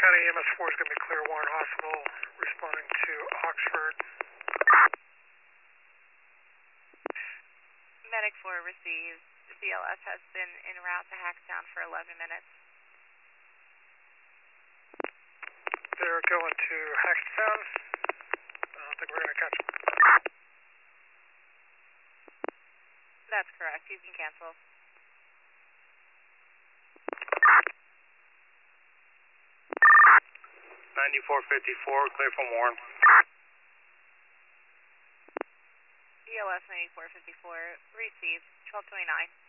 County EMS4 is going to be clear. Warren Hospital responding to Oxford. Medic 4 receives. The BLS has been en route to Hackstown for 11 minutes. They're going to Hackstown. I don't think we're going to catch them. That's correct. You can cancel. 9454, clear from Warren. BLS 9454 received 1229.